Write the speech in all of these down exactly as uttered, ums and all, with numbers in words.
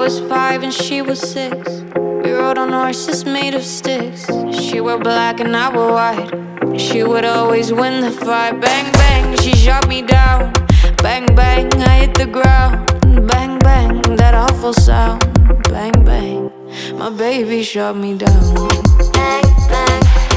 was five and she was six. We rode on horses made of sticks. She wore black and I wore white. She would always win the fight. Bang, bang, she shot me down. Bang, bang, I hit the ground. Bang, bang, that awful sound. Bang, bang, my baby shot me down. Bang, bang.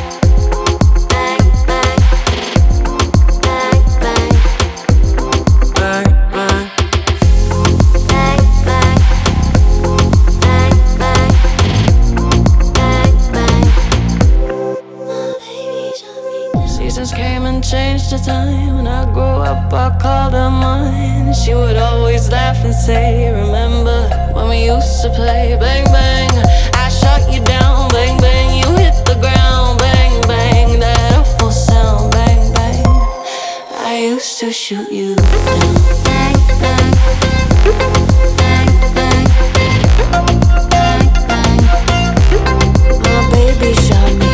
Seasons came and changed the time. When I grew up, I called her mine. She would always laugh and say, remember when we used to play? Bang, bang, I shot you down. Bang, bang, you hit the ground. Bang, bang, that awful sound. Bang, bang, I used to shoot you down. Bang, bang, bang, bang, bang, bang, my baby shot me.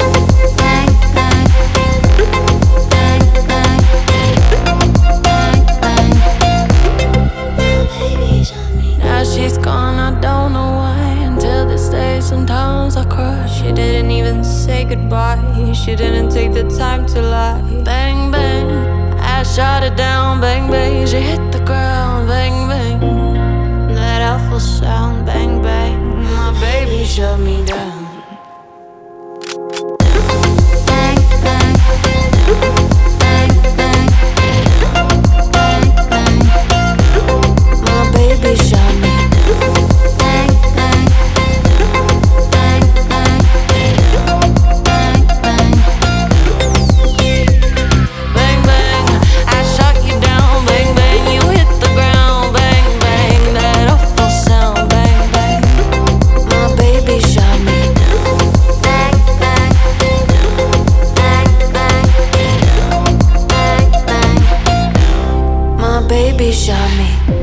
She's gone, I don't know why. Until this day, sometimes I cry. She didn't even say goodbye. She didn't take the time to lie. Bang, bang, I shot her down. Bang, bang, she hit the ground. Bang, bang, that awful sound. Bang, bang, my baby shut me down. Baby shot me.